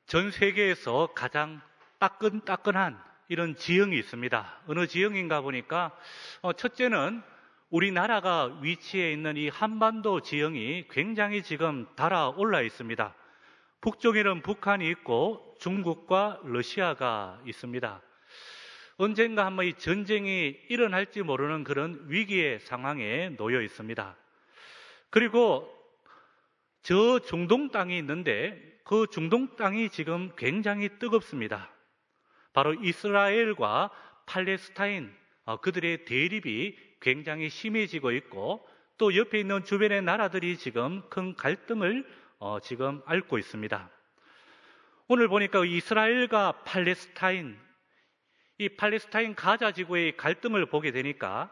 전 세계에서 가장 따끈따끈한 이런 지형이 있습니다. 어느 지형인가 보니까 첫째는 우리나라가 위치해 있는 이 한반도 지형이 굉장히 지금 달아올라 있습니다. 북쪽에는 북한이 있고 중국과 러시아가 있습니다. 언젠가 한번 이 전쟁이 일어날지 모르는 그런 위기의 상황에 놓여 있습니다. 그리고 저 중동 땅이 있는데 그 중동 땅이 지금 굉장히 뜨겁습니다. 바로 이스라엘과 팔레스타인, 그들의 대립이 굉장히 심해지고 있고 또 옆에 있는 주변의 나라들이 지금 큰 갈등을 지금 앓고 있습니다. 오늘 보니까 이스라엘과 팔레스타인, 이 팔레스타인 가자 지구의 갈등을 보게 되니까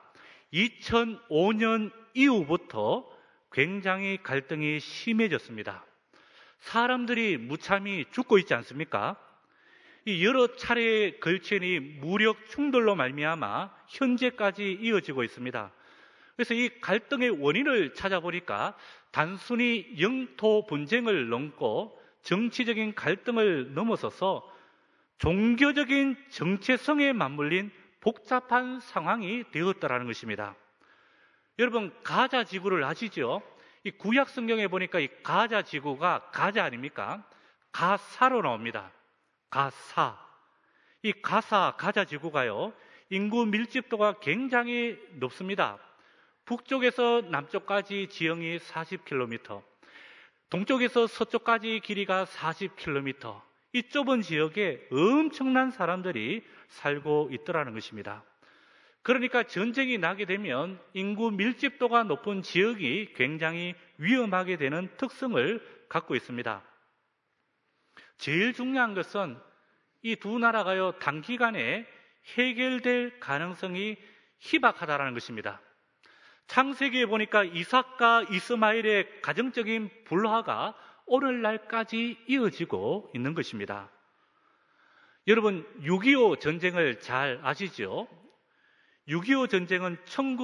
2005년 이후부터 굉장히 갈등이 심해졌습니다. 사람들이 무참히 죽고 있지 않습니까? 이 여러 차례에 걸친 이 무력 충돌로 말미암아 현재까지 이어지고 있습니다. 그래서 이 갈등의 원인을 찾아보니까 단순히 영토 분쟁을 넘고 정치적인 갈등을 넘어서서 종교적인 정체성에 맞물린 복잡한 상황이 되었다는 것입니다. 여러분, 가자 지구를 아시죠? 이 구약 성경에 보니까 이 가자 지구가 가자 아닙니까? 가사로 나옵니다. 가사. 이 가자 지구가요, 인구 밀집도가 굉장히 높습니다. 북쪽에서 남쪽까지 지형이 40km, 동쪽에서 서쪽까지 길이가 40km, 이 좁은 지역에 엄청난 사람들이 살고 있더라는 것입니다. 그러니까 전쟁이 나게 되면 인구 밀집도가 높은 지역이 굉장히 위험하게 되는 특성을 갖고 있습니다. 제일 중요한 것은 이 두 나라가요, 단기간에 해결될 가능성이 희박하다는 것입니다. 창세기에 보니까 이삭과 이스마엘의 가정적인 불화가 오늘날까지 이어지고 있는 것입니다. 여러분, 6.25 전쟁을 잘 아시죠? 6.25 전쟁은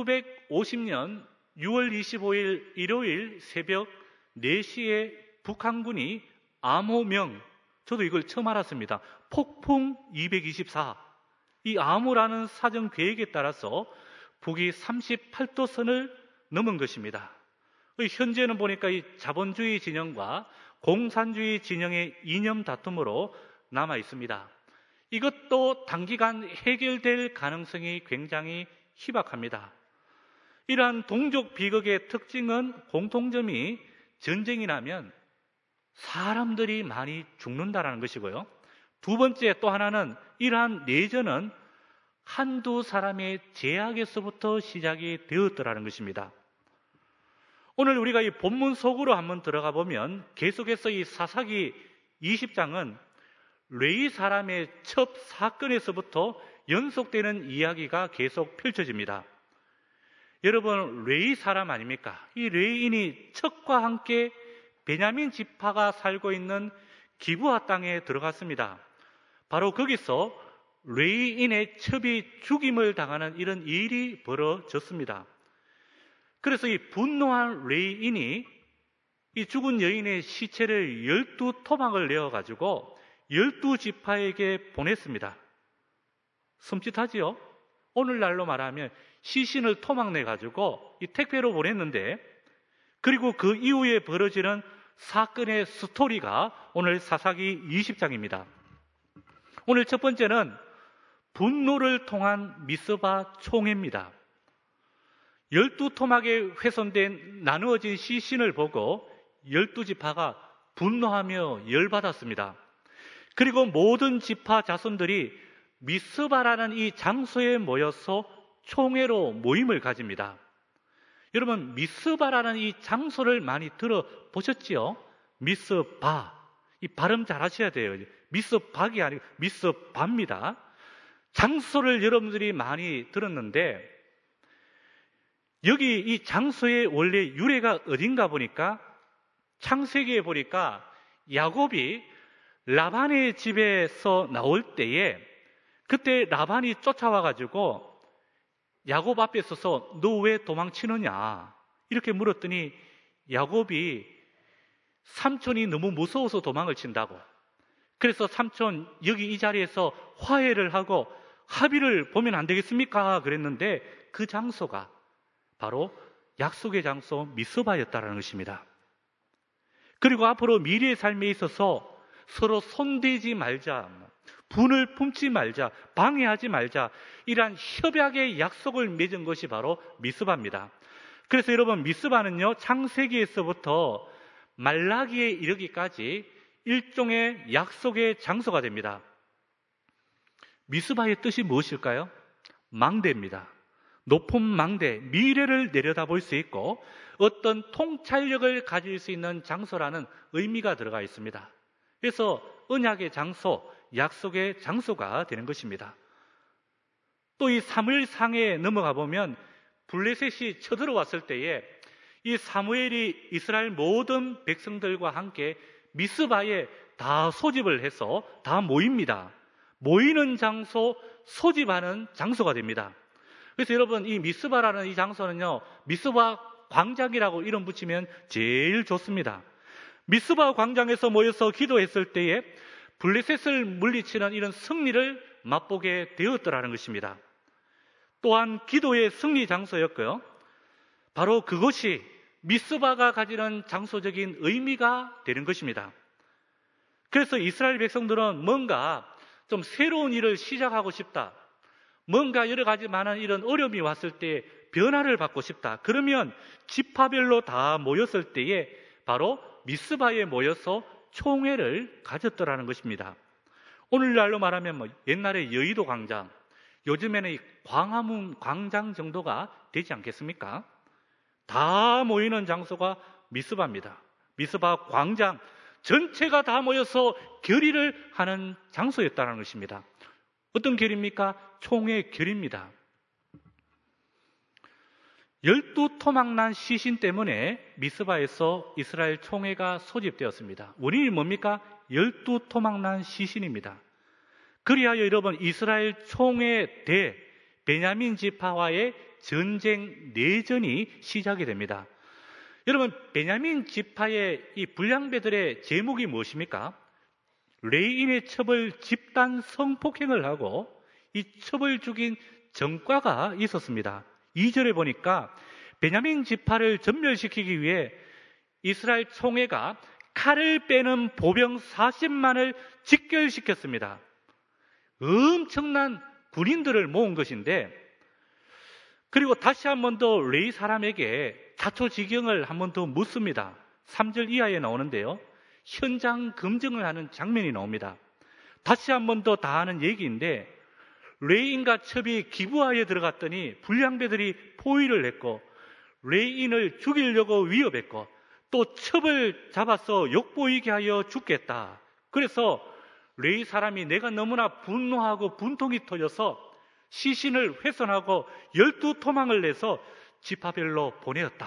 1950년 6월 25일 일요일 새벽 4시에 북한군이 암호명, 저도 이걸 처음 알았습니다. 폭풍 224, 이 암호라는 사전 계획에 따라서 북이 38도선을 넘은 것입니다. 현재는 보니까 이 자본주의 진영과 공산주의 진영의 이념 다툼으로 남아 있습니다. 이것도 단기간 해결될 가능성이 굉장히 희박합니다. 이러한 동족 비극의 특징은 공통점이 전쟁이 나면 사람들이 많이 죽는다는 것이고요. 두 번째 또 하나는 이러한 내전은 한두 사람의 제약에서부터 시작이 되었더라는 것입니다. 오늘 우리가 이 본문 속으로 한번 들어가 보면 계속해서 이 사사기 20장은 레위 사람의 첩 사건에서부터 연속되는 이야기가 계속 펼쳐집니다. 여러분, 레위 사람 아닙니까? 이 레위인이 첩과 함께 베냐민 지파가 살고 있는 기브아 땅에 들어갔습니다. 바로 거기서 레위인의 첩이 죽임을 당하는 이런 일이 벌어졌습니다. 그래서 이 분노한 레위인이 이 죽은 여인의 시체를 12토막을 내어가지고 12지파에게 보냈습니다. 섬찟하지요? 오늘날로 말하면 시신을 토막내가지고 이 택배로 보냈는데, 그리고 그 이후에 벌어지는 사건의 스토리가 오늘 사사기 20장입니다. 오늘 첫 번째는 분노를 통한 미스바 총회입니다. 12토막에 훼손된 나누어진 시신을 보고 12지파가 분노하며 열받았습니다. 그리고 모든 지파 자손들이 미스바라는 이 장소에 모여서 총회로 모임을 가집니다. 여러분, 미스바라는 이 장소를 많이 들어보셨지요? 미스바, 이 발음 잘 하셔야 돼요. 미스박이 아니고 미스바입니다. 장소를 여러분들이 많이 들었는데, 여기 이 장소의 원래 유래가 어딘가 보니까 창세기에 보니까 야곱이 라반의 집에서 나올 때에 그때 라반이 쫓아와가지고 야곱 앞에 서서 너 왜 도망치느냐 이렇게 물었더니 야곱이 삼촌이 너무 무서워서 도망을 친다고, 그래서 삼촌 여기 이 자리에서 화해를 하고 합의를 보면 안 되겠습니까? 그랬는데 그 장소가 바로 약속의 장소 미스바였다는 것입니다. 그리고 앞으로 미래의 삶에 있어서 서로 손대지 말자, 분을 품지 말자, 방해하지 말자, 이러한 협약의 약속을 맺은 것이 바로 미스바입니다. 그래서 여러분, 미스바는요, 창세기에서부터 말라기에 이르기까지 일종의 약속의 장소가 됩니다. 미스바의 뜻이 무엇일까요? 망대입니다. 높은 망대, 미래를 내려다볼 수 있고 어떤 통찰력을 가질 수 있는 장소라는 의미가 들어가 있습니다. 그래서 언약의 장소, 약속의 장소가 되는 것입니다. 또 이 사무엘상에 넘어가 보면 블레셋이 쳐들어왔을 때에 이 사무엘이 이스라엘 모든 백성들과 함께 미스바에 다 소집을 해서 다 모입니다. 모이는 장소, 소집하는 장소가 됩니다. 그래서 여러분, 이 미스바라는 이 장소는요, 미스바 광장이라고 이름 붙이면 제일 좋습니다. 미스바 광장에서 모여서 기도했을 때에 블레셋을 물리치는 이런 승리를 맛보게 되었더라는 것입니다. 또한 기도의 승리 장소였고요. 바로 그것이 미스바가 가지는 장소적인 의미가 되는 것입니다. 그래서 이스라엘 백성들은 뭔가 좀 새로운 일을 시작하고 싶다, 뭔가 여러 가지 많은 이런 어려움이 왔을 때 변화를 받고 싶다, 그러면 지파별로 다 모였을 때에 바로 미스바에 모여서 총회를 가졌더라는 것입니다. 오늘날로 말하면 옛날에 여의도 광장, 요즘에는 이 광화문 광장 정도가 되지 않겠습니까? 다 모이는 장소가 미스바입니다. 미스바 광장 전체가 다 모여서 결의를 하는 장소였다는 것입니다. 어떤 결의입니까? 총회 결의입니다. 12토막난 시신 때문에 미스바에서 이스라엘 총회가 소집되었습니다. 원인이 뭡니까? 12토막난 시신입니다. 그리하여 여러분, 이스라엘 총회 대 베냐민 지파와의 전쟁 내전이 시작이 됩니다. 여러분, 베냐민 지파의 이 불량배들의 제목이 무엇입니까? 레인의 첩을 집단 성폭행을 하고 이 첩을 죽인 전과가 있었습니다. 2절에 보니까 베냐민 지파를 전멸시키기 위해 이스라엘 총회가 칼을 빼는 보병 40만을 직결시켰습니다. 엄청난 군인들을 모은 것인데, 그리고 다시 한 번 더 레위 사람에게 자초지경을 한 번 더 묻습니다. 3절 이하에 나오는데요, 현장 검증을 하는 장면이 나옵니다. 다시 한 번 더 다 하는 얘기인데, 레인과 첩이 기브아에 들어갔더니 불량배들이 포위를 했고 레인을 죽이려고 위협했고 또 첩을 잡아서 욕보이게 하여 죽겠다. 그래서 레위 사람이 내가 너무나 분노하고 분통이 터져서 시신을 훼손하고 12토막을 내서 지파별로 보내었다.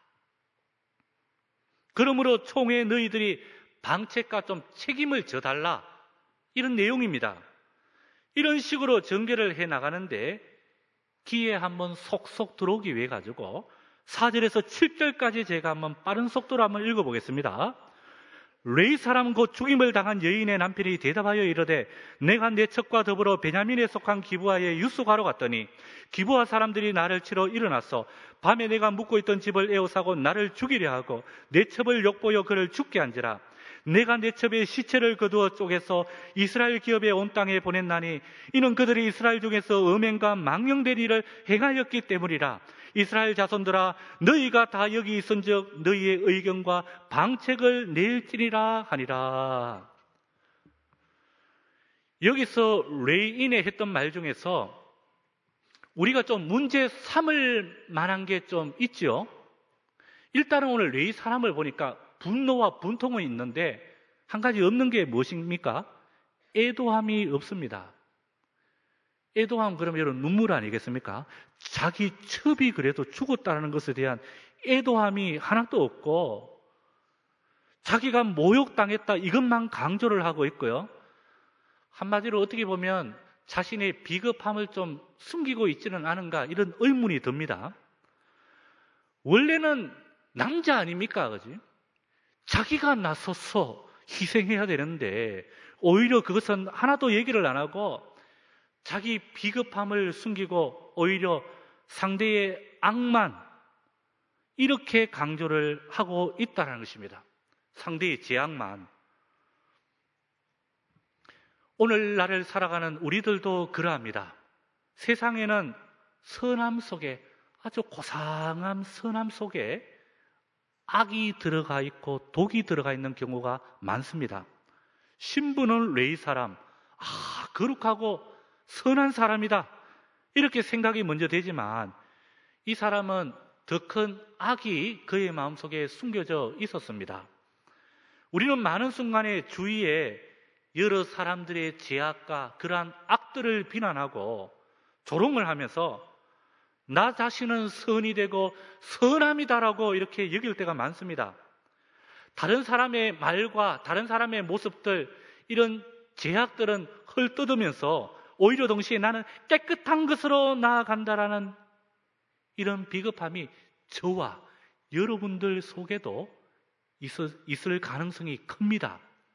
그러므로 총회 너희들이 방책과 좀 책임을 져달라, 이런 내용입니다. 이런 식으로 전개를 해 나가는데 귀에 한번 속속 들어오기 위해 가지고 4절에서 7절까지 제가 한번 빠른 속도로 한번 읽어보겠습니다. 레위 사람 곧 죽임을 당한 여인의 남편이 대답하여 이르되 내가 내 첩과 더불어 베냐민에 속한 기브아에 유숙하러 갔더니 기브아 사람들이 나를 치러 일어났어. 밤에 내가 묵고 있던 집을 에워싸고 나를 죽이려 하고 내 첩을 욕보여 그를 죽게 한지라. 내가 내 첩의 시체를 거두어 쪼개서 이스라엘 기업에 온 땅에 보냈나니 이는 그들이 이스라엘 중에서 음행과 망령된 일을 행하였기 때문이라. 이스라엘 자손들아, 너희가 다 여기 있은즉 너희의 의견과 방책을 낼지니라 하니라. 여기서 레인에 했던 말 중에서 우리가 좀 문제 삼을 만한 게 좀 있죠. 일단은 오늘 레위 사람을 보니까 분노와 분통은 있는데 한 가지 없는 게 무엇입니까? 애도함이 없습니다. 애도함, 그러면 여러분 눈물 아니겠습니까? 자기 첩이 그래도 죽었다는 것에 대한 애도함이 하나도 없고 자기가 모욕당했다, 이것만 강조를 하고 있고요. 한마디로 어떻게 보면 자신의 비겁함을 좀 숨기고 있지는 않은가, 이런 의문이 듭니다. 원래는 남자 아닙니까? 그지? 자기가 나서서 희생해야 되는데 오히려 그것은 하나도 얘기를 안 하고 자기 비겁함을 숨기고 오히려 상대의 악만 이렇게 강조를 하고 있다는 것입니다. 상대의 죄악만. 오늘날을 살아가는 우리들도 그러합니다. 세상에는 선함 속에, 아주 고상한 선함 속에 악이 들어가 있고 독이 들어가 있는 경우가 많습니다. 신부는 레위 사람, 거룩하고 선한 사람이다 이렇게 생각이 먼저 되지만 이 사람은 더 큰 악이 그의 마음속에 숨겨져 있었습니다. 우리는 많은 순간에 주위에 여러 사람들의 죄악과 그러한 악들을 비난하고 조롱을 하면서 나 자신은 선이 되고 선함이다라고 이렇게 여길 때가 많습니다. 다른 사람의 말과 다른 사람의 모습들, 이런 죄악들은 헐뜯으면서 오히려 동시에 나는 깨끗한 것으로 나아간다라는 이런 비겁함이 저와 여러분들 속에도 있을 가능성이 큽니다.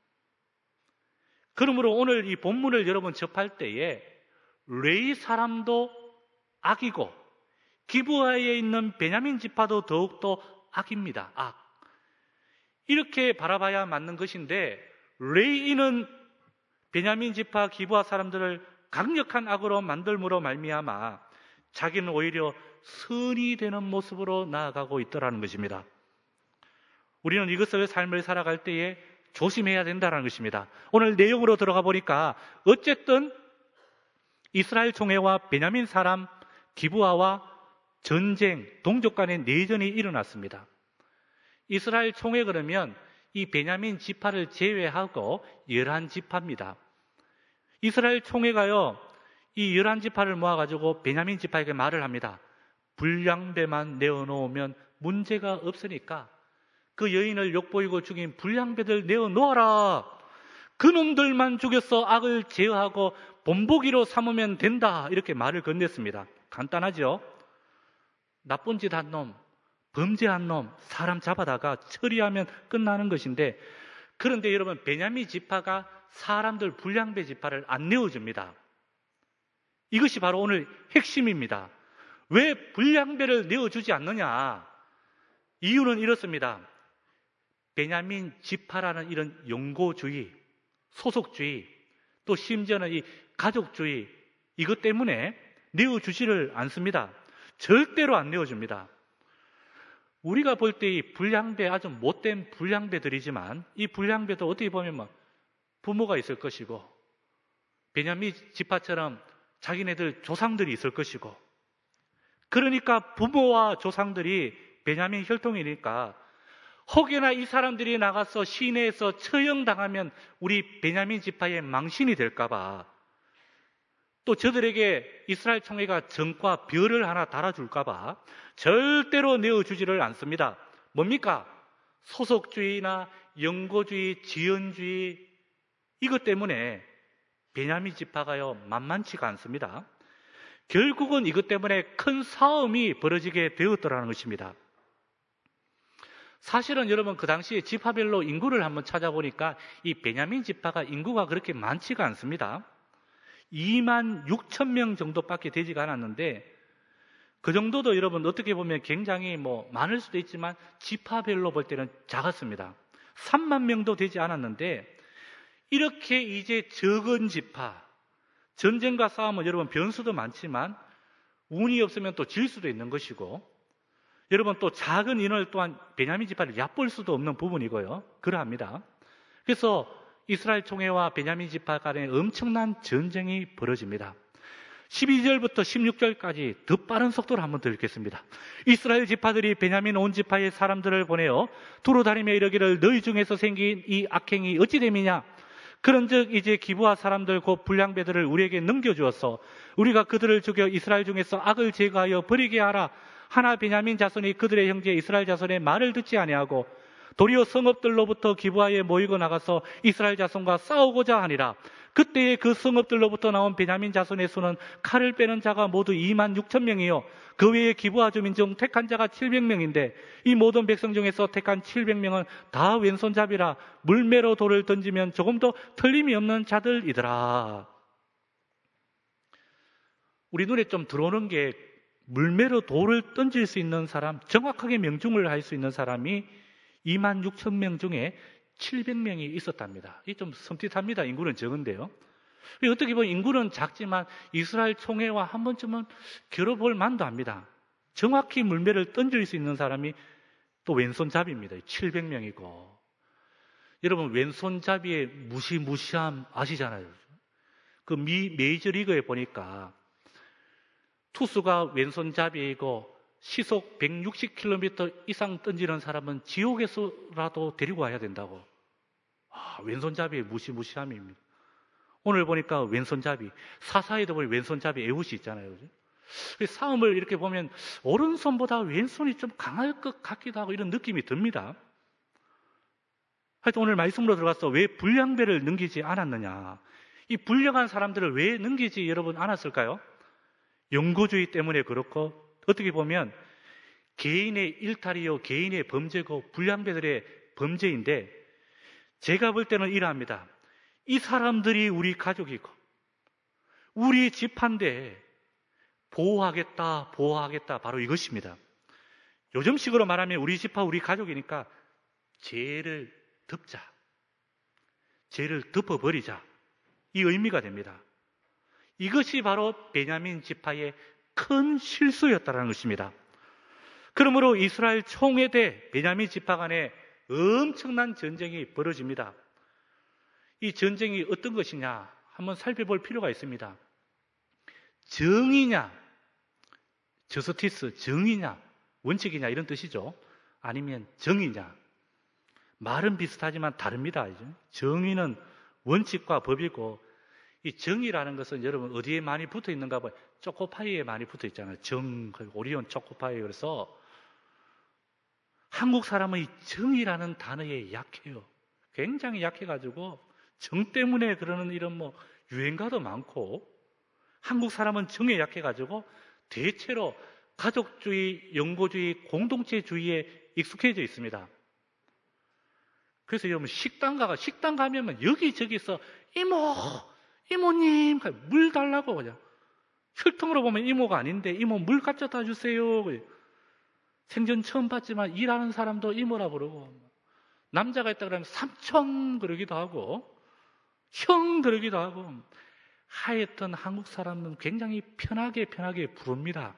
그러므로 오늘 이 본문을 여러분 접할 때에 레위 사람도 악이고 기브아에 있는 베냐민 지파도 더욱더 악입니다. 악. 이렇게 바라봐야 맞는 것인데 레위인은 베냐민 지파 기브아 사람들을 강력한 악으로 만들므로 말미암아 자기는 오히려 선이 되는 모습으로 나아가고 있더라는 것입니다. 우리는 이것을 삶을 살아갈 때에 조심해야 된다는 것입니다. 오늘 내용으로 들어가 보니까 어쨌든 이스라엘 총회와 베냐민 사람 기브아와 전쟁, 동족 간의 내전이 일어났습니다. 이스라엘 총회 그러면 이 베냐민 지파를 제외하고 11지파입니다. 이스라엘 총회가요, 이 11지파를 모아가지고 베냐민 지파에게 말을 합니다. 불량배만 내어놓으면 문제가 없으니까 그 여인을 욕보이고 죽인 불량배들 내어놓아라. 그놈들만 죽여서 악을 제어하고 본보기로 삼으면 된다. 이렇게 말을 건넸습니다. 간단하죠? 나쁜 짓 한 놈, 범죄한 놈, 사람 잡아다가 처리하면 끝나는 것인데, 그런데 여러분 베냐민 지파가 사람들 불량배 지파를 안 내어줍니다. 이것이 바로 오늘 핵심입니다. 왜 불량배를 내어주지 않느냐? 이유는 이렇습니다. 베냐민 지파라는 이런 용고주의, 소속주의, 또 심지어는 이 가족주의, 이것 때문에 내어주지를 않습니다. 절대로 안 내어줍니다. 우리가 볼 때 이 불량배, 아주 못된 불량배들이지만 이 불량배도 어떻게 보면 부모가 있을 것이고 베냐민 지파처럼 자기네들 조상들이 있을 것이고, 그러니까 부모와 조상들이 베냐민 혈통이니까 혹여나 이 사람들이 나가서 시내에서 처형당하면 우리 베냐민 지파의 망신이 될까봐, 또 저들에게 이스라엘 총회가 정과 별을 하나 달아줄까봐 절대로 내어주지를 않습니다. 뭡니까? 소속주의나 영고주의, 지연주의, 이것 때문에 베냐민 지파가요 만만치가 않습니다. 결국은 이것 때문에 큰 싸움이 벌어지게 되었더라는 것입니다. 사실은 여러분 그 당시에 지파별로 인구를 한번 찾아보니까 이 베냐민 지파가 인구가 그렇게 많지가 않습니다. 2만 6천 명 정도밖에 되지가 않았는데, 그 정도도 여러분 어떻게 보면 굉장히 많을 수도 있지만 지파별로 볼 때는 작았습니다. 3만 명도 되지 않았는데, 이렇게 이제 적은 지파, 전쟁과 싸움은 여러분 변수도 많지만 운이 없으면 또 질 수도 있는 것이고, 여러분 또 작은 인원 또한 베냐민 지파를 얕볼 수도 없는 부분이고요. 그러합니다. 그래서 이스라엘 총회와 베냐민 지파 간에 엄청난 전쟁이 벌어집니다. 12절부터 16절까지 더 빠른 속도로 한번 더 읽겠습니다. 이스라엘 지파들이 베냐민 온 지파의 사람들을 보내어 두루 다니며 이르기를 너희 중에서 생긴 이 악행이 어찌 됨이냐? 그런즉 이제 기브아 사람들 곧 불량배들을 우리에게 넘겨주었어. 우리가 그들을 죽여 이스라엘 중에서 악을 제거하여 버리게 하라. 하나 베냐민 자손이 그들의 형제 이스라엘 자손의 말을 듣지 아니하고 도리어 성읍들로부터 기브아에 모이고 나가서 이스라엘 자손과 싸우고자 하니라. 그때에 그 성읍들로부터 나온 베냐민 자손의 수는 칼을 빼는 자가 모두 2만 6천 명이요 그 외에 기브아 주민 중 택한 자가 700명인데 이 모든 백성 중에서 택한 700명은 다 왼손잡이라 물매로 돌을 던지면 조금도 틀림이 없는 자들이더라. 우리 눈에 좀 들어오는 게 물매로 돌을 던질 수 있는 사람, 정확하게 명중을 할 수 있는 사람이 2만 6천 명 중에 700명이 있었답니다. 이게 좀 섬찟합니다. 인구는 적은데요. 어떻게 보면 인구는 작지만 이스라엘 총회와 한 번쯤은 겨뤄볼 만도 합니다. 정확히 물매를 던질 수 있는 사람이 또 왼손잡이입니다. 700명이고. 여러분, 왼손잡이의 무시무시함 아시잖아요. 그 메이저리그에 보니까 투수가 왼손잡이이고 시속 160km 이상 던지는 사람은 지옥에서라도 데리고 와야 된다고. 왼손잡이의 무시무시함입니다. 오늘 보니까 왼손잡이, 사사에도 보니 왼손잡이 에웃이 있잖아요. 그죠? 싸움을 이렇게 보면 오른손보다 왼손이 좀 강할 것 같기도 하고 이런 느낌이 듭니다. 하여튼 오늘 말씀으로 들어가서 왜 불량배를 넘기지 않았느냐. 이 불량한 사람들을 왜 넘기지 여러분 않았을까요? 영구주의 때문에 그렇고 어떻게 보면 개인의 일탈이요 개인의 범죄고 불량배들의 범죄인데 제가 볼 때는 이러합니다. 이 사람들이 우리 가족이고 우리 집한데 보호하겠다 바로 이것입니다. 요즘식으로 말하면 우리 집화 우리 가족이니까 죄를 덮자, 죄를 덮어버리자, 이 의미가 됩니다. 이것이 바로 베냐민 지파의 큰 실수였다는 것입니다. 그러므로 이스라엘 총회대 베냐민 지파 간에 엄청난 전쟁이 벌어집니다. 이 전쟁이 어떤 것이냐 한번 살펴볼 필요가 있습니다. 정의냐, 저스티스, 정의냐, 원칙이냐 이런 뜻이죠. 아니면 정의냐. 말은 비슷하지만 다릅니다. 정의는 원칙과 법이고 이 정의라는 것은 여러분 어디에 많이 붙어 있는가 봐요. 초코파이에 많이 붙어 있잖아요. 오리온 초코파이. 그래서 한국 사람은 이 정의라는 단어에 약해요. 굉장히 약해가지고 정 때문에 그러는 이런 유행가도 많고 한국 사람은 정에 약해가지고 대체로 가족주의, 영고주의, 공동체주의에 익숙해져 있습니다. 그래서 여러분 식당 가면 여기저기서 이모님 물 달라고 그냥 혈통으로 보면 이모가 아닌데 이모 물 가져다 주세요. 생전 처음 봤지만 일하는 사람도 이모라 부르고 남자가 있다 그러면 삼촌 그러기도 하고 형 그러기도 하고 하여튼 한국 사람은 굉장히 편하게 부릅니다.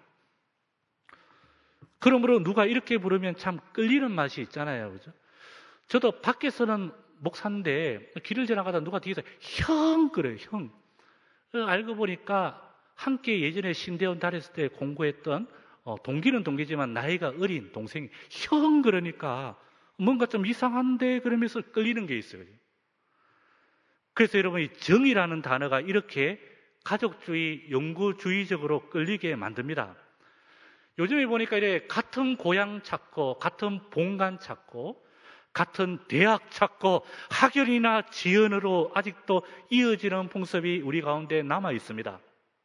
그러므로 누가 이렇게 부르면 참 끌리는 맛이 있잖아요. 그죠? 저도 밖에서는 목사인데 길을 지나가다 누가 뒤에서 형 그래요. 형. 알고 보니까 함께 예전에 신대원 다녔을 때 공부했던 동기는 동기지만 나이가 어린 동생이 형 그러니까 뭔가 좀 이상한데 그러면서 끌리는 게 있어요. 그래서 여러분 이 정의라는 단어가 이렇게 가족주의, 영구주의적으로 끌리게 만듭니다. 요즘에 보니까 이래 같은 고향 찾고 같은 본관 찾고 같은 대학 찾고 학연이나 지연으로 아직도 이어지는 풍습이 우리 가운데 남아 있습니다.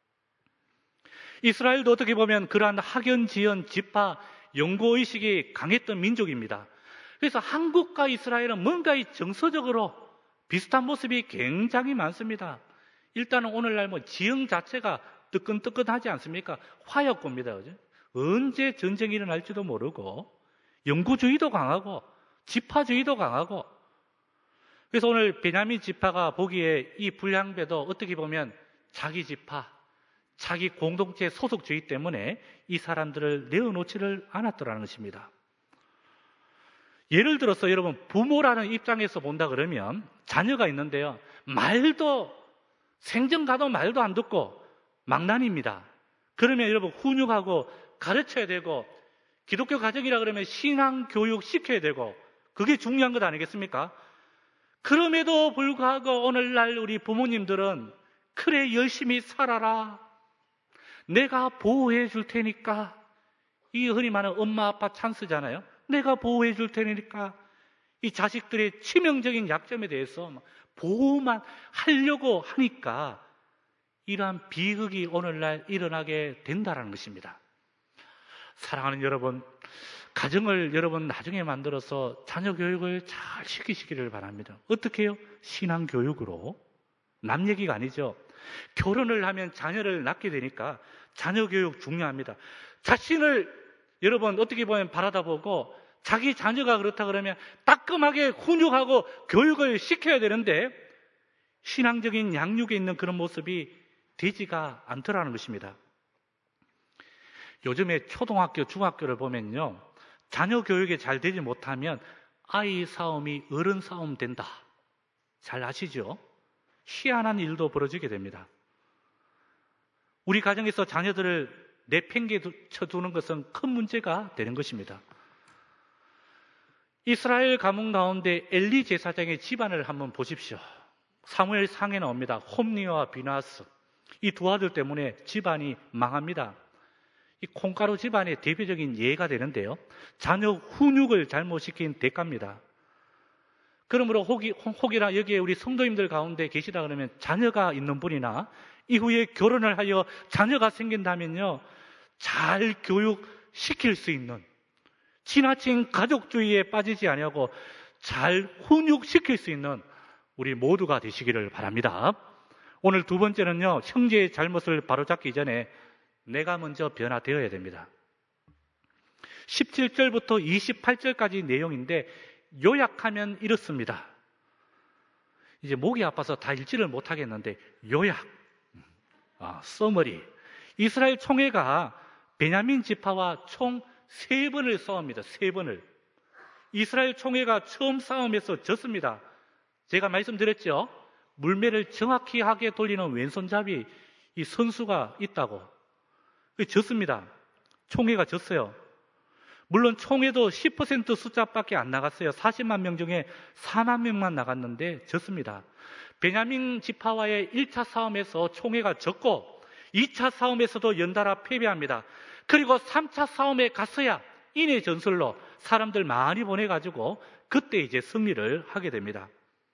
이스라엘도 어떻게 보면 그러한 학연, 지연, 집화, 영구의식이 강했던 민족입니다. 그래서 한국과 이스라엘은 뭔가 정서적으로 비슷한 모습이 굉장히 많습니다. 일단은 오늘날 지형 자체가 뜨끈뜨끈하지 않습니까? 화약고입니다. 그죠? 언제 전쟁이 일어날지도 모르고 영구주의도 강하고 지파주의도 강하고 그래서 오늘 베냐민 지파가 보기에 이 불량배도 어떻게 보면 자기 지파, 자기 공동체 소속주의 때문에 이 사람들을 내어놓지를 않았더라는 것입니다. 예를 들어서 여러분 부모라는 입장에서 본다 그러면 자녀가 있는데요. 생전 가도 말도 안 듣고 망난입니다. 그러면 여러분 훈육하고 가르쳐야 되고 기독교 가정이라 그러면 신앙 교육 시켜야 되고 그게 중요한 것 아니겠습니까? 그럼에도 불구하고 오늘날 우리 부모님들은 그래 열심히 살아라. 내가 보호해 줄 테니까. 이게 흔히 말하는 엄마 아빠 찬스잖아요. 내가 보호해 줄 테니까 이 자식들의 치명적인 약점에 대해서 보호만 하려고 하니까 이러한 비극이 오늘날 일어나게 된다는 것입니다. 사랑하는 여러분, 가정을 여러분 나중에 만들어서 자녀 교육을 잘 시키시기를 바랍니다. 어떻게 해요? 신앙교육으로. 남 얘기가 아니죠. 결혼을 하면 자녀를 낳게 되니까 자녀 교육 중요합니다. 자신을 여러분 어떻게 보면 바라다보고 자기 자녀가 그렇다 그러면 따끔하게 훈육하고 교육을 시켜야 되는데 신앙적인 양육에 있는 그런 모습이 되지가 않더라는 것입니다. 요즘에 초등학교, 중학교를 보면요, 자녀 교육이 잘 되지 못하면 아이 싸움이 어른 싸움 된다. 잘 아시죠? 희한한 일도 벌어지게 됩니다. 우리 가정에서 자녀들을 내팽개쳐 두는 것은 큰 문제가 되는 것입니다. 이스라엘 가문 가운데 엘리 제사장의 집안을 한번 보십시오. 사무엘 상에 나옵니다. 홈리와 비나스. 이 두 아들 때문에 집안이 망합니다. 이 콩가루 집안의 대표적인 예가 되는데요. 자녀 훈육을 잘못시킨 대가입니다. 그러므로 혹이나 여기에 우리 성도님들 가운데 계시다 그러면 자녀가 있는 분이나 이후에 결혼을 하여 자녀가 생긴다면요, 잘 교육시킬 수 있는, 지나친 가족주의에 빠지지 아니하고 잘 훈육시킬 수 있는 우리 모두가 되시기를 바랍니다. 오늘 두 번째는요, 형제의 잘못을 바로잡기 전에 내가 먼저 변화되어야 됩니다. 17절부터 28절까지 내용인데 요약하면 이렇습니다. 이제 목이 아파서 다 읽지를 못하겠는데 요약, 서머리. 이스라엘 총회가 베냐민 지파와 총 3번을 싸웁니다. 3번을. 이스라엘 총회가 처음 싸움에서 졌습니다. 제가 말씀드렸죠. 물매를 정확히 하게 돌리는 왼손잡이 이 선수가 있다고. 졌습니다. 총회가 졌어요. 물론 총회도 10% 숫자밖에 안 나갔어요. 40만 명 중에 4만 명만 나갔는데 졌습니다. 베냐민 지파와의 1차 싸움에서 총회가 졌고 2차 싸움에서도 연달아 패배합니다. 그리고 3차 싸움에 갔어야 인의 전술로 사람들 많이 보내가지고 그때 이제 승리를 하게 됩니다.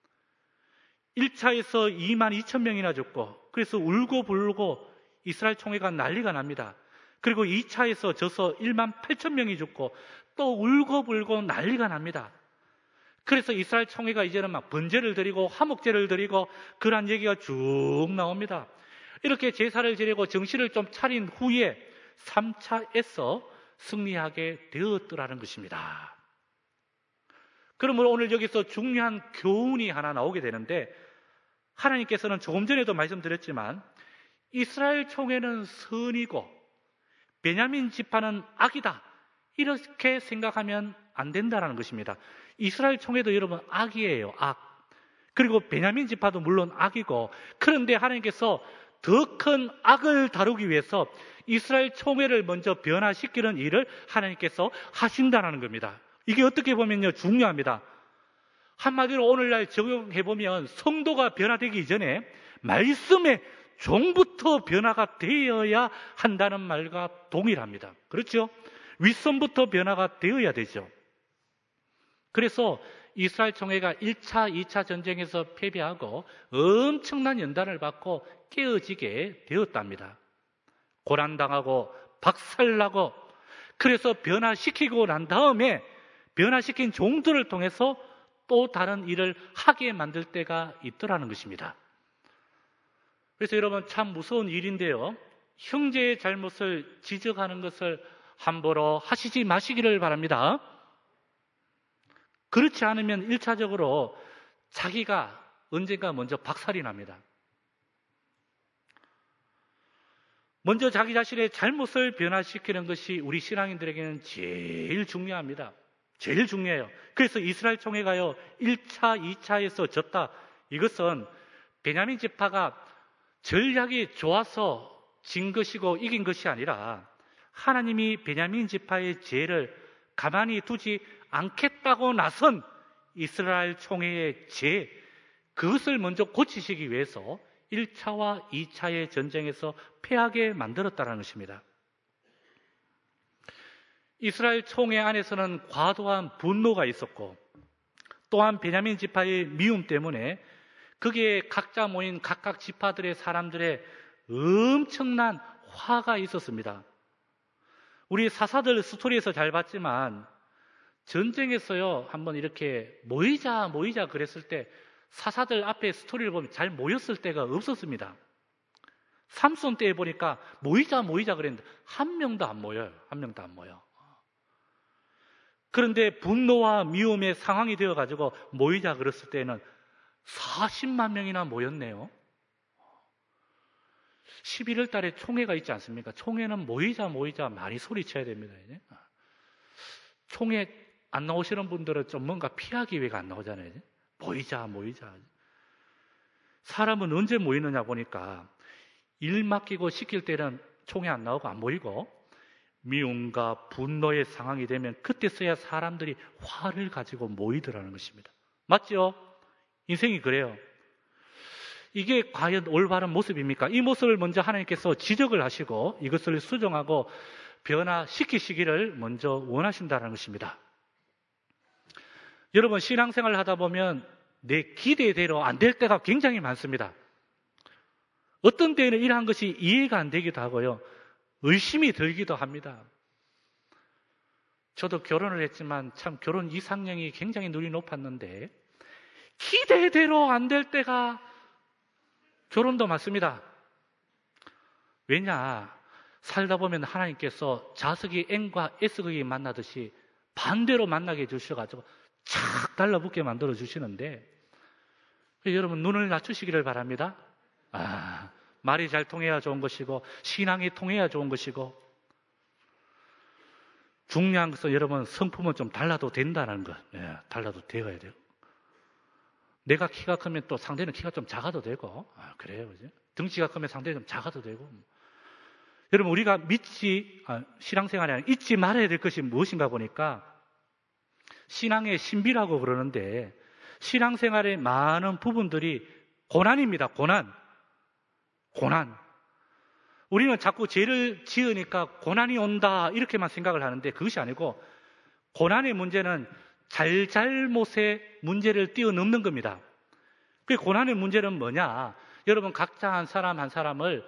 1차에서 2만 2천 명이나 죽고 그래서 울고불고 이스라엘 총회가 난리가 납니다. 그리고 2차에서 져서 1만 8천 명이 죽고 또 울고불고 난리가 납니다. 그래서 이스라엘 총회가 이제는 막 번제를 드리고 화목제를 드리고 그러한 얘기가 쭉 나옵니다. 이렇게 제사를 지내고 정신을 좀 차린 후에 3차에서 승리하게 되었더라는 것입니다. 그러므로 오늘 여기서 중요한 교훈이 하나 나오게 되는데, 하나님께서는 조금 전에도 말씀드렸지만 이스라엘 총회는 선이고 베냐민 지파는 악이다, 이렇게 생각하면 안 된다는 것입니다. 이스라엘 총회도 여러분 악이에요. 악. 그리고 베냐민 지파도 물론 악이고, 그런데 하나님께서 더 큰 악을 다루기 위해서 이스라엘 총회를 먼저 변화시키는 일을 하나님께서 하신다는 겁니다. 이게 어떻게 보면요, 중요합니다. 한마디로 오늘날 적용해보면 성도가 변화되기 이전에 말씀의 종부터 변화가 되어야 한다는 말과 동일합니다. 그렇죠? 윗선부터 변화가 되어야 되죠. 그래서 이스라엘 총회가 1차, 2차 전쟁에서 패배하고 엄청난 연단을 받고 깨어지게 되었답니다. 고난당하고 박살나고, 그래서 변화시키고 난 다음에 변화시킨 종들을 통해서 또 다른 일을 하게 만들 때가 있더라는 것입니다. 그래서 여러분 참 무서운 일인데요, 형제의 잘못을 지적하는 것을 함부로 하시지 마시기를 바랍니다. 그렇지 않으면 1차적으로 자기가 언젠가 먼저 박살이 납니다. 먼저 자기 자신의 잘못을 변화시키는 것이 우리 신앙인들에게는 제일 중요합니다. 제일 중요해요. 그래서 이스라엘 총회가요 1차, 2차에서 졌다. 이것은 베냐민 지파가 전략이 좋아서 진 것이고 이긴 것이 아니라 하나님이 베냐민 지파의 죄를 가만히 두지 않겠다고 나선 이스라엘 총회의 죄, 그것을 먼저 고치시기 위해서 1차와 2차의 전쟁에서 패하게 만들었다는 것입니다. 이스라엘 총회 안에서는 과도한 분노가 있었고 또한 베냐민 지파의 미움 때문에 거기에 각자 모인 각각 지파들의 사람들의 엄청난 화가 있었습니다. 우리 사사들 스토리에서 잘 봤지만 전쟁에서요, 한번 이렇게 모이자 그랬을 때 사사들 앞에 스토리를 보면 잘 모였을 때가 없었습니다. 삼손 때에 보니까 모이자 그랬는데 한 명도 안 모여요. 한 명도 안 모여. 그런데 분노와 미움의 상황이 되어가지고 모이자 그랬을 때는 40만 명이나 모였네요. 11월 달에 총회가 있지 않습니까? 총회는 모이자 많이 소리쳐야 됩니다. 이제. 총회 안 나오시는 분들은 좀 뭔가 피하기 위해서 안 나오잖아요. 이제. 모이자. 사람은 언제 모이느냐 보니까 일 맡기고 시킬 때는 총회 안 나오고 안 모이고 미움과 분노의 상황이 되면 그때서야 사람들이 화를 가지고 모이더라는 것입니다. 맞죠? 인생이 그래요. 이게 과연 올바른 모습입니까? 이 모습을 먼저 하나님께서 지적을 하시고 이것을 수정하고 변화시키시기를 먼저 원하신다는 것입니다. 여러분, 신앙생활을 하다 보면 내 기대대로 안 될 때가 굉장히 많습니다. 어떤 때에는 이러한 것이 이해가 안 되기도 하고요. 의심이 들기도 합니다. 저도 결혼을 했지만 참 결혼 이상형이 굉장히 눈이 높았는데 기대대로 안 될 때가 결혼도 많습니다. 왜냐? 살다 보면 하나님께서 자석이 N과 S극이 만나듯이 반대로 만나게 해주셔가지고 착 달라붙게 만들어 주시는데 여러분 눈을 낮추시기를 바랍니다. 말이 잘 통해야 좋은 것이고 신앙이 통해야 좋은 것이고 중요한 것은 여러분 성품은 좀 달라도 된다는 것. 달라도 되어야 돼요. 내가 키가 크면 또 상대는 키가 좀 작아도 되고 그래요. 그죠? 등치가 크면 상대는 좀 작아도 되고 여러분 우리가 신앙생활이 아니라 잊지 말아야 될 것이 무엇인가 보니까 신앙의 신비라고 그러는데 신앙생활의 많은 부분들이 고난입니다. 고난. 우리는 자꾸 죄를 지으니까 고난이 온다 이렇게만 생각을 하는데 그것이 아니고 고난의 문제는 잘잘못의 문제를 뛰어넘는 겁니다. 그 고난의 문제는 뭐냐? 여러분 각자 한 사람을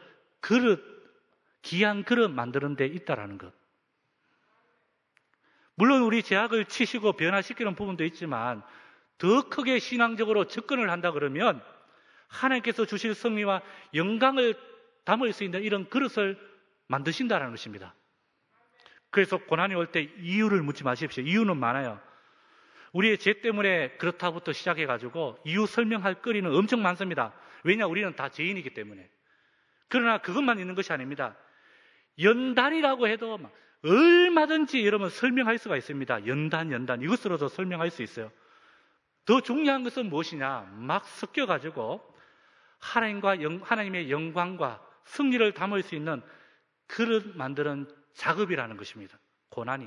귀한 그릇 만드는 데 있다라는 것. 물론 우리 죄악을 치시고 변화시키는 부분도 있지만 더 크게 신앙적으로 접근을 한다 그러면 하나님께서 주실 승리와 영광을 담을 수 있는 이런 그릇을 만드신다는 것입니다. 그래서 고난이 올 때 이유를 묻지 마십시오. 이유는 많아요. 우리의 죄 때문에 그렇다부터 시작해가지고 이유 설명할 거리는 엄청 많습니다. 왜냐? 우리는 다 죄인이기 때문에. 그러나 그것만 있는 것이 아닙니다. 연단이라고 해도 얼마든지 여러분 설명할 수가 있습니다. 연단 이것으로도 설명할 수 있어요. 더 중요한 것은 무엇이냐? 막 섞여가지고 하나님의 영광과 승리를 담을 수 있는 그릇 만드는 작업이라는 것입니다. 고난이.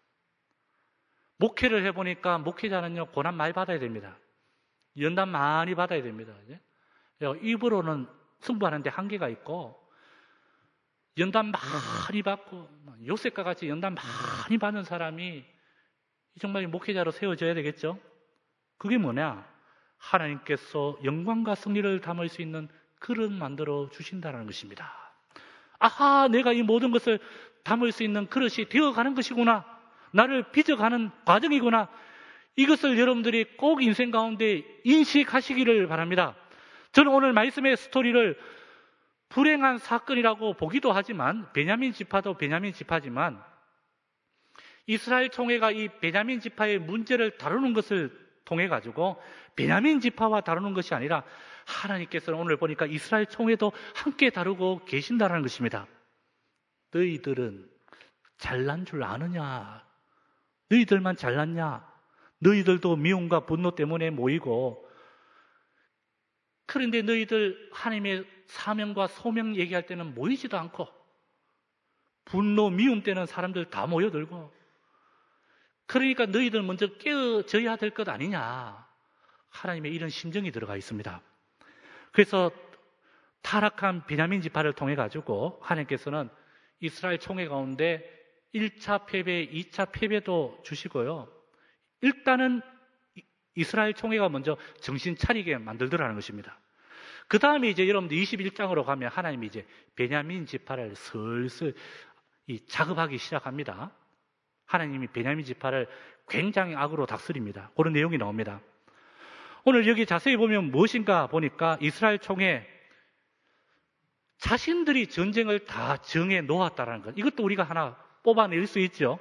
목회를 해보니까 목회자는요 고난 많이 받아야 됩니다. 연단 많이 받아야 됩니다. 입으로는 승부하는데 한계가 있고 연단 많이 받고 요셉과 같이 연단 많이 받는 사람이 정말 목회자로 세워져야 되겠죠. 그게 뭐냐? 하나님께서 영광과 승리를 담을 수 있는 그릇 만들어 주신다는 것입니다. 내가 이 모든 것을 담을 수 있는 그릇이 되어가는 것이구나. 나를 빚어가는 과정이구나. 이것을 여러분들이 꼭 인생 가운데 인식하시기를 바랍니다. 저는 오늘 말씀의 스토리를 불행한 사건이라고 보기도 하지만 베냐민 지파도 베냐민 지파지만 이스라엘 총회가 이 베냐민 지파의 문제를 다루는 것을 통해 가지고 베냐민 지파와 다루는 것이 아니라 하나님께서는 오늘 보니까 이스라엘 총회도 함께 다루고 계신다는 것입니다. 너희들은 잘난 줄 아느냐? 너희들만 잘났냐? 너희들도 미움과 분노 때문에 모이고 그런데 너희들 하나님의 사명과 소명 얘기할 때는 모이지도 않고 분노, 미움 때는 사람들 다 모여들고 그러니까 너희들 먼저 깨어져야 될 것 아니냐. 하나님의 이런 심정이 들어가 있습니다. 그래서 타락한 베냐민 지파를 통해 가지고 하나님께서는 이스라엘 총회 가운데 1차 패배, 2차 패배도 주시고요. 일단은 이스라엘 총회가 먼저 정신 차리게 만들더라는 것입니다. 그 다음에 이제 여러분들 21장으로 가면 하나님이 이제 베냐민 지파를 슬슬 자급하기 시작합니다. 하나님이 베냐민 지파를 굉장히 악으로 다스립니다. 그런 내용이 나옵니다. 오늘 여기 자세히 보면 무엇인가 보니까 이스라엘 총회 자신들이 전쟁을 다 정해 놓았다는 것, 이것도 우리가 하나 뽑아낼 수 있죠.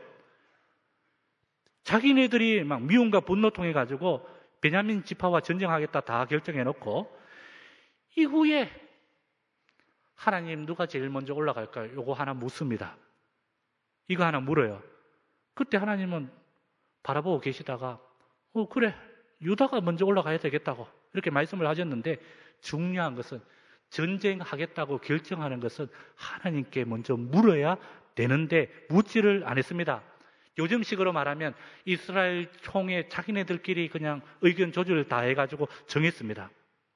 자기네들이 막 미움과 분노 통해 가지고 베냐민 지파와 전쟁하겠다 다 결정해 놓고 이후에 하나님 누가 제일 먼저 올라갈까요? 요거 하나 묻습니다. 이거 하나 물어요. 그때 하나님은 바라보고 계시다가 그래, 유다가 먼저 올라가야 되겠다고 이렇게 말씀을 하셨는데, 중요한 것은 전쟁하겠다고 결정하는 것은 하나님께 먼저 물어야 되는데 묻지를 않았습니다. 요즘식으로 말하면 이스라엘 총회 자기네들끼리 그냥 의견 조절을 다 해가지고 정했습니다.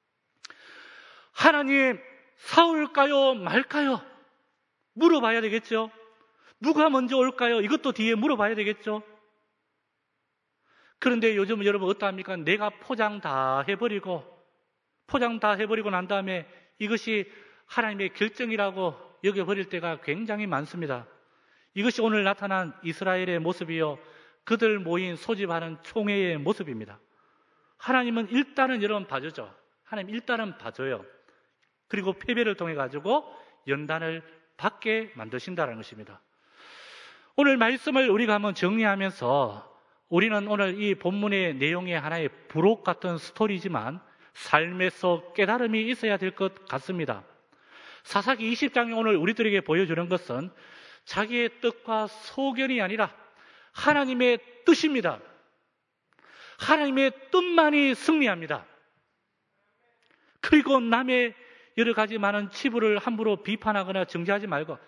하나님, 싸울까요 말까요? 물어봐야 되겠죠. 누가 먼저 올까요? 이것도 뒤에 물어봐야 되겠죠. 그런데 요즘 여러분 어떠합니까? 내가 포장 다 해버리고 난 다음에 이것이 하나님의 결정이라고 여겨버릴 때가 굉장히 많습니다. 이것이 오늘 나타난 이스라엘의 모습이요, 그들 모인 소집하는 총회의 모습입니다. 하나님은 일단은 여러분 봐주죠. 하나님 일단은 봐줘요. 그리고 패배를 통해 가지고 연단을 받게 만드신다는 것입니다. 오늘 말씀을 우리가 한번 정리하면서 우리는 오늘 이 본문의 내용이 하나의 부록 같은 스토리지만 삶에서 깨달음이 있어야 될 것 같습니다. 사사기 20장이 오늘 우리들에게 보여주는 것은 자기의 뜻과 소견이 아니라 하나님의 뜻입니다. 하나님의 뜻만이 승리합니다. 그리고 남의 여러 가지 많은 치부를 함부로 비판하거나 정죄하지 말고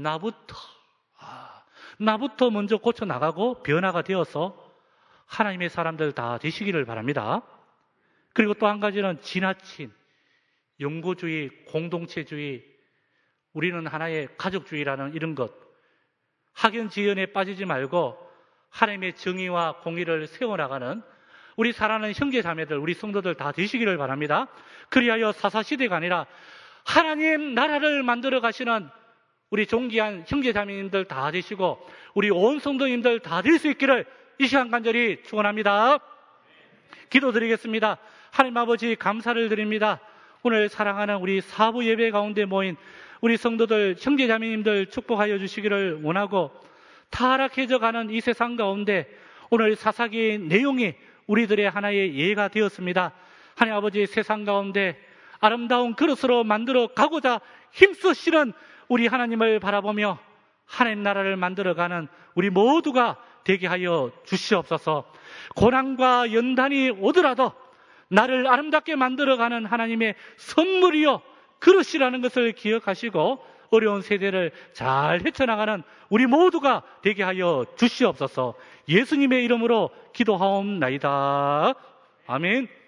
나부터 먼저 고쳐나가고 변화가 되어서 하나님의 사람들 다 되시기를 바랍니다. 그리고 또 한 가지는 지나친 영구주의, 공동체주의, 우리는 하나의 가족주의라는 이런 것, 학연지연에 빠지지 말고 하나님의 정의와 공의를 세워나가는 우리 사랑하는 형제자매들, 우리 성도들 다 되시기를 바랍니다. 그리하여 사사시대가 아니라 하나님 나라를 만들어 가시는 우리 존귀한 형제자매님들 다 되시고 우리 온 성도님들 다 될 수 있기를 이 시간 간절히 축원합니다. 기도드리겠습니다. 하나님 아버지, 감사를 드립니다. 오늘 사랑하는 우리 사부 예배 가운데 모인 우리 성도들, 형제자매님들 축복하여 주시기를 원하고, 타락해져 가는 이 세상 가운데 오늘 사사기의 내용이 우리들의 하나의 예가 되었습니다. 하나님 아버지, 세상 가운데 아름다운 그릇으로 만들어 가고자 힘쓰시는 우리 하나님을 바라보며 하나님 나라를 만들어가는 우리 모두가 되게 하여 주시옵소서. 고난과 연단이 오더라도 나를 아름답게 만들어가는 하나님의 선물이요 그릇이라는 것을 기억하시고 어려운 세대를 잘 헤쳐나가는 우리 모두가 되게 하여 주시옵소서. 예수님의 이름으로 기도하옵나이다. 아멘.